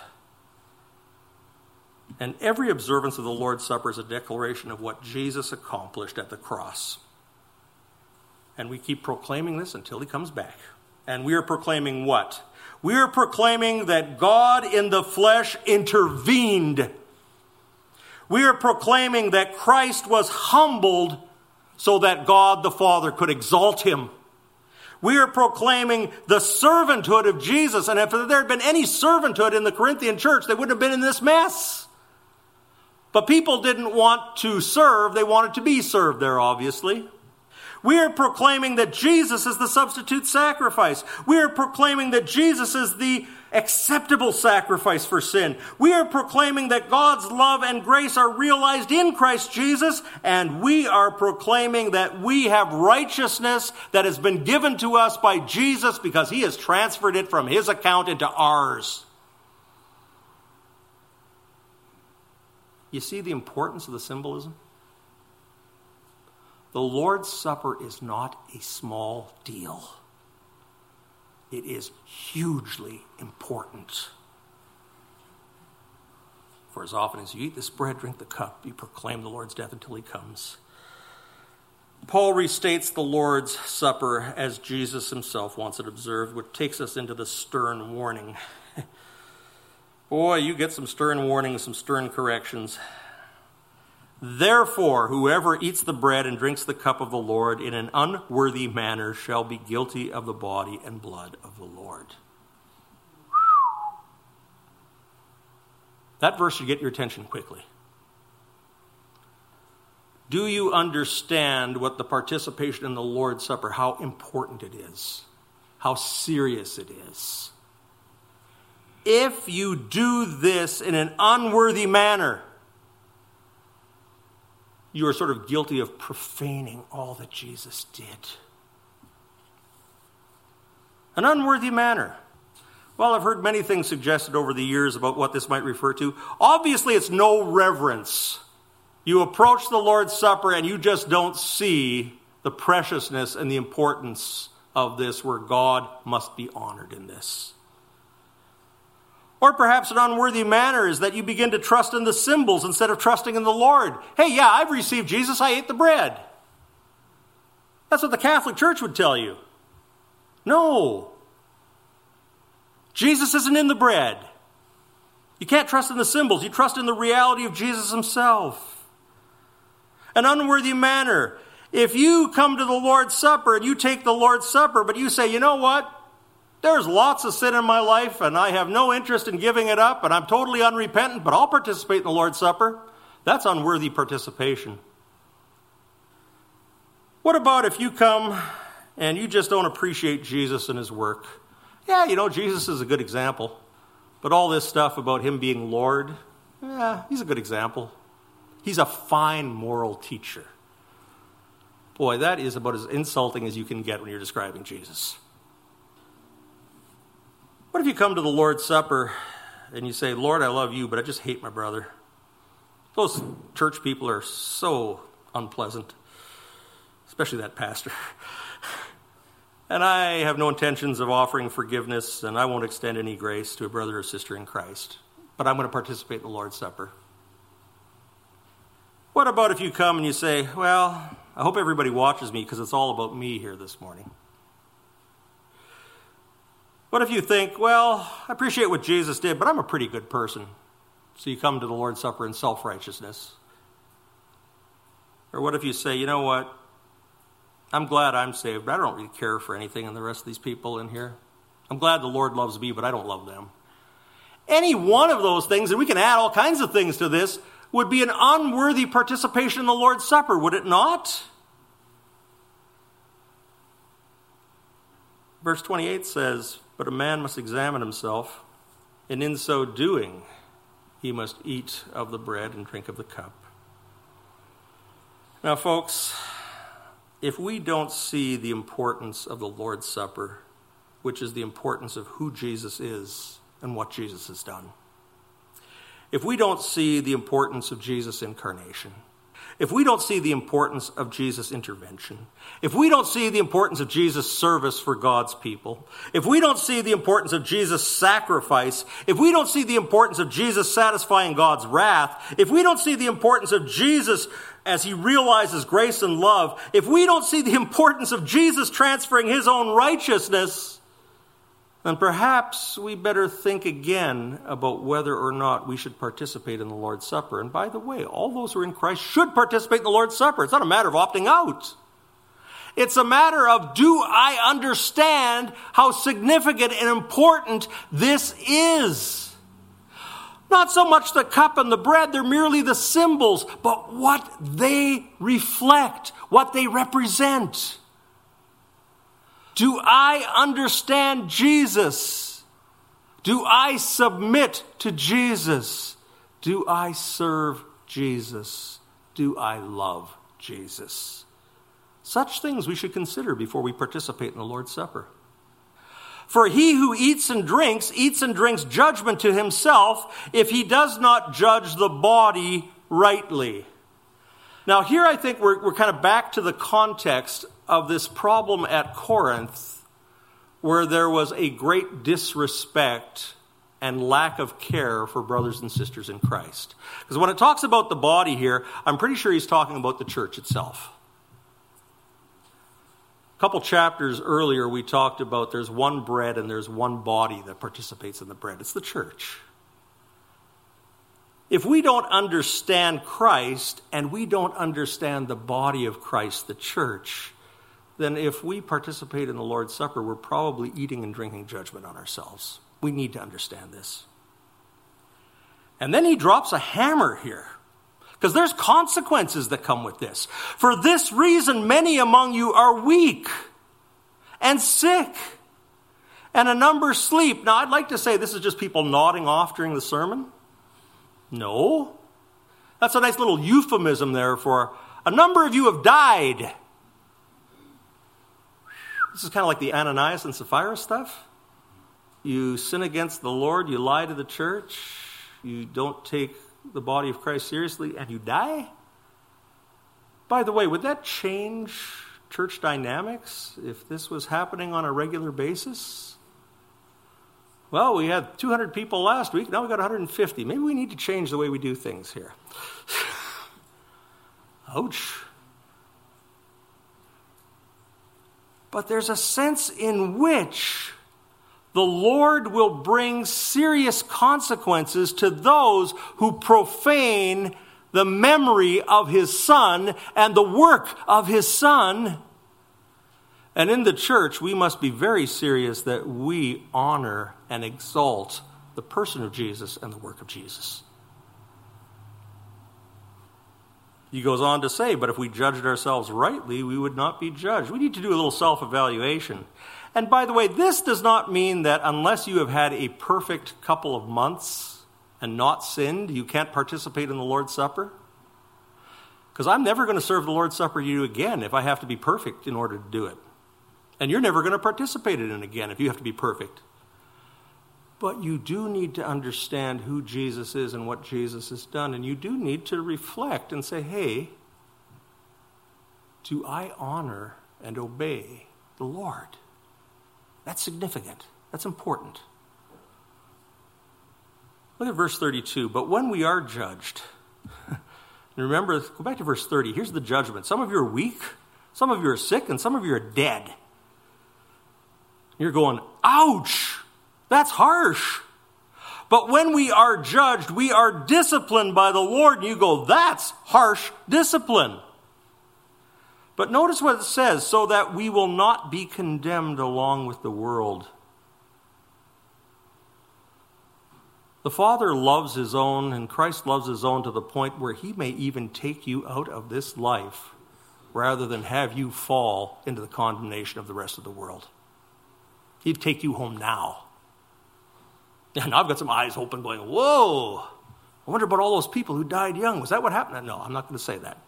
And every observance of the Lord's Supper is a declaration of what Jesus accomplished at the cross. And we keep proclaiming this until he comes back. And we are proclaiming what? We are proclaiming that God in the flesh intervened. We are proclaiming that Christ was humbled so that God the Father could exalt him. We are proclaiming the servanthood of Jesus. And if there had been any servanthood in the Corinthian church, they wouldn't have been in this mess. But people didn't want to serve. They wanted to be served there, obviously. We are proclaiming that Jesus is the substitute sacrifice. We are proclaiming that Jesus is the acceptable sacrifice for sin. We are proclaiming that God's love and grace are realized in Christ Jesus, and we are proclaiming that we have righteousness that has been given to us by Jesus because he has transferred it from his account into ours. You see the importance of the symbolism? The Lord's Supper is not a small deal. It is hugely important. For as often as you eat this bread, drink the cup, you proclaim the Lord's death until he comes. Paul restates the Lord's Supper as Jesus himself wants it observed, which takes us into the stern warning. Boy, you get some stern warnings, some stern corrections. Therefore, whoever eats the bread and drinks the cup of the Lord in an unworthy manner shall be guilty of the body and blood of the Lord. That verse should get your attention quickly. Do you understand what the participation in the Lord's Supper, how important it is? How serious it is? If you do this in an unworthy manner, you are sort of guilty of profaning all that Jesus did. An unworthy manner. Well, I've heard many things suggested over the years about what this might refer to. Obviously, it's no reverence. You approach the Lord's Supper and you just don't see the preciousness and the importance of this, where God must be honored in this. Or perhaps an unworthy manner is that you begin to trust in the symbols instead of trusting in the Lord. Hey, yeah, I've received Jesus, I ate the bread. That's what the Catholic Church would tell you. No. Jesus isn't in the bread. You can't trust in the symbols. You trust in the reality of Jesus himself. An unworthy manner. If you come to the Lord's Supper and you take the Lord's Supper, but you say, you know what? There's lots of sin in my life, and I have no interest in giving it up, and I'm totally unrepentant, but I'll participate in the Lord's Supper. That's unworthy participation. What about if you come and you just don't appreciate Jesus and his work? Yeah, you know, Jesus is a good example, but all this stuff about him being Lord, yeah, he's a good example. He's a fine moral teacher. Boy, that is about as insulting as you can get when you're describing Jesus. What if you come to the Lord's Supper and you say, Lord, I love you, but I just hate my brother? Those church people are so unpleasant, especially that pastor. And I have no intentions of offering forgiveness, and I won't extend any grace to a brother or sister in Christ, but I'm going to participate in the Lord's Supper. What about if you come and you say, well, I hope everybody watches me because it's all about me here this morning? What if you think, well, I appreciate what Jesus did, but I'm a pretty good person. So you come to the Lord's Supper in self-righteousness. Or what if you say, you know what? I'm glad I'm saved, but I don't really care for anything in the rest of these people in here. I'm glad the Lord loves me, but I don't love them. Any one of those things, and we can add all kinds of things to this, would be an unworthy participation in the Lord's Supper, would it not? Verse twenty-eight says, but a man must examine himself, and in so doing, he must eat of the bread and drink of the cup. Now, folks, if we don't see the importance of the Lord's Supper, which is the importance of who Jesus is and what Jesus has done, if we don't see the importance of Jesus' incarnation, if we don't see the importance of Jesus' intervention, if we don't see the importance of Jesus' service for God's people, if we don't see the importance of Jesus' sacrifice, if we don't see the importance of Jesus satisfying God's wrath, if we don't see the importance of Jesus as he realizes grace and love, if we don't see the importance of Jesus transferring his own righteousness, then perhaps we better think again about whether or not we should participate in the Lord's Supper. And by the way, all those who are in Christ should participate in the Lord's Supper. It's not a matter of opting out. It's a matter of, do I understand how significant and important this is? Not so much the cup and the bread, they're merely the symbols, but what they reflect, what they represent. Do I understand Jesus? Do I submit to Jesus? Do I serve Jesus? Do I love Jesus? Such things we should consider before we participate in the Lord's Supper. For he who eats and drinks, eats and drinks judgment to himself if he does not judge the body rightly. Now here I think we're, we're kind of back to the context of this problem at Corinth, where there was a great disrespect and lack of care for brothers and sisters in Christ. Because when it talks about the body here, I'm pretty sure he's talking about the church itself. A couple chapters earlier, we talked about there's one bread and there's one body that participates in the bread. It's the church. If we don't understand Christ and we don't understand the body of Christ, the church, then if we participate in the Lord's Supper, we're probably eating and drinking judgment on ourselves. We need to understand this. And then he drops a hammer here, because there's consequences that come with this. For this reason, many among you are weak and sick, and a number sleep. Now, I'd like to say this is just people nodding off during the sermon. No. That's a nice little euphemism there for a number of you have died. This is kind of like the Ananias and Sapphira stuff. You sin against the Lord, you lie to the church, you don't take the body of Christ seriously, and you die? By the way, would that change church dynamics if this was happening on a regular basis? Well, we had two hundred people last week, now we've got one hundred fifty. Maybe we need to change the way we do things here. Ouch. But there's a sense in which the Lord will bring serious consequences to those who profane the memory of his Son and the work of his Son. And in the church, we must be very serious that we honor and exalt the person of Jesus and the work of Jesus. He goes on to say, but if we judged ourselves rightly, we would not be judged. We need to do a little self-evaluation. And by the way, this does not mean that unless you have had a perfect couple of months and not sinned, you can't participate in the Lord's Supper. Because I'm never going to serve the Lord's Supper to you again if I have to be perfect in order to do it. And you're never going to participate in it again if you have to be perfect. But you do need to understand who Jesus is and what Jesus has done. And you do need to reflect and say, hey, do I honor and obey the Lord? That's significant. That's important. Look at verse thirty-two. But when we are judged, remember, go back to verse thirty. Here's the judgment. Some of you are weak, some of you are sick, and some of you are dead. You're going, ouch, that's harsh. But when we are judged, we are disciplined by the Lord. And you go, that's harsh discipline. But notice what it says, so that we will not be condemned along with the world. The Father loves his own, and Christ loves his own to the point where he may even take you out of this life rather than have you fall into the condemnation of the rest of the world. He'd take you home now. And I've got some eyes open going, whoa, I wonder about all those people who died young. Was that what happened? No, I'm not going to say that.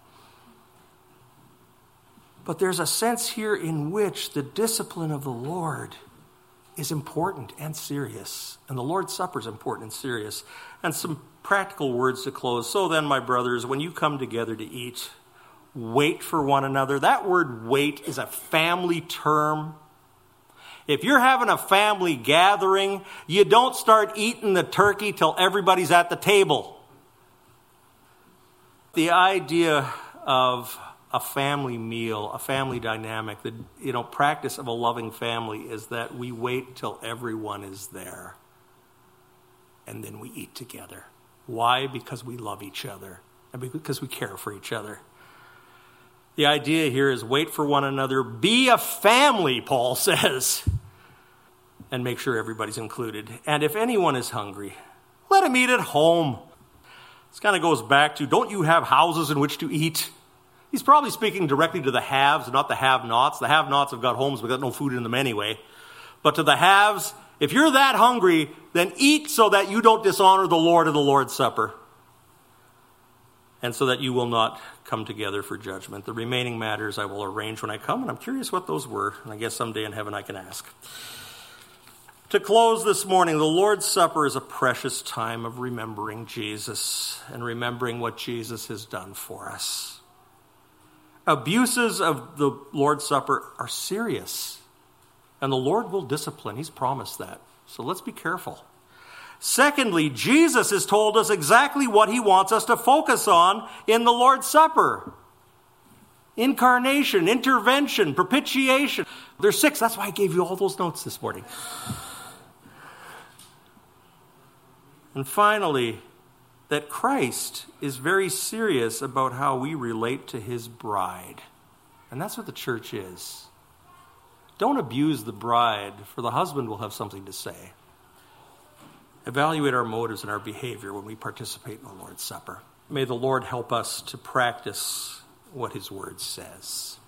But there's a sense here in which the discipline of the Lord is important and serious. And the Lord's Supper is important and serious. And some practical words to close. So then, my brothers, when you come together to eat, wait for one another. That word wait is a family term. If you're having a family gathering, you don't start eating the turkey till everybody's at the table. The idea of a family meal, a family dynamic, the you know practice of a loving family is that we wait till everyone is there. And then we eat together. Why? Because we love each other. And because we care for each other. The idea here is wait for one another. Be a family, Paul says. And make sure everybody's included. And if anyone is hungry, let him eat at home. This kind of goes back to, don't you have houses in which to eat? He's probably speaking directly to the haves, not the have-nots. The have-nots have got homes, but got no food in them anyway. But to the haves, if you're that hungry, then eat so that you don't dishonor the Lord of the Lord's Supper. And so that you will not come together for judgment. The remaining matters I will arrange when I come, and I'm curious what those were. And I guess someday in heaven I can ask. To close this morning, the Lord's Supper is a precious time of remembering Jesus and remembering what Jesus has done for us. Abuses of the Lord's Supper are serious, and the Lord will discipline. He's promised that. So let's be careful. Secondly, Jesus has told us exactly what he wants us to focus on in the Lord's Supper. Incarnation, intervention, propitiation. There's six. That's why I gave you all those notes this morning. And finally, that Christ is very serious about how we relate to his bride. And that's what the church is. Don't abuse the bride, for the husband will have something to say. Evaluate our motives and our behavior when we participate in the Lord's Supper. May the Lord help us to practice what his word says.